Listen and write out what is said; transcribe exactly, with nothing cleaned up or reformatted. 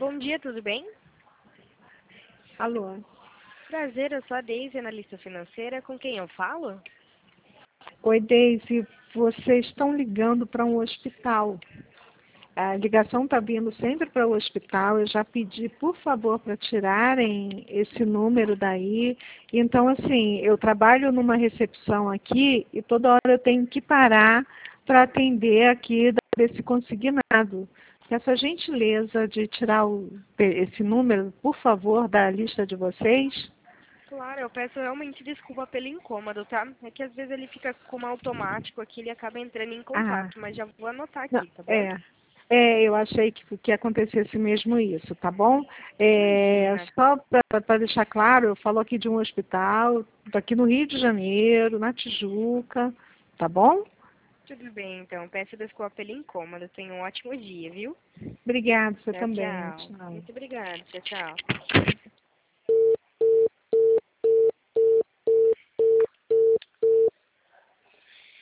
Bom dia, tudo bem? Alô. Prazer, eu sou a Deise, analista financeira. Com quem eu falo? Oi, Deise. Vocês estão ligando para um hospital. A ligação está vindo sempre para o hospital. Eu já pedi, por favor, para tirarem esse número daí. Então, assim, eu trabalho numa recepção aqui e toda hora eu tenho que parar para atender aqui desse consignado. Peço a gentileza de tirar o, esse número, por favor, da lista de vocês. Claro, eu peço realmente desculpa pelo incômodo, tá? É que às vezes ele fica como automático aqui, ele acaba entrando em Ah, contato, mas já vou anotar não, aqui, tá bom? é. É, eu achei que, que acontecesse mesmo isso, tá bom? É, Imagina. só para deixar claro, eu falo aqui de um hospital, tô aqui no Rio de Janeiro, na Tijuca, tá bom? Tudo bem, então. Peço desculpa pelo incômodo. Tenha um ótimo dia, viu? Obrigada, você Tchau, também. tchau. Tchau. Muito obrigada. Tchau, tchau.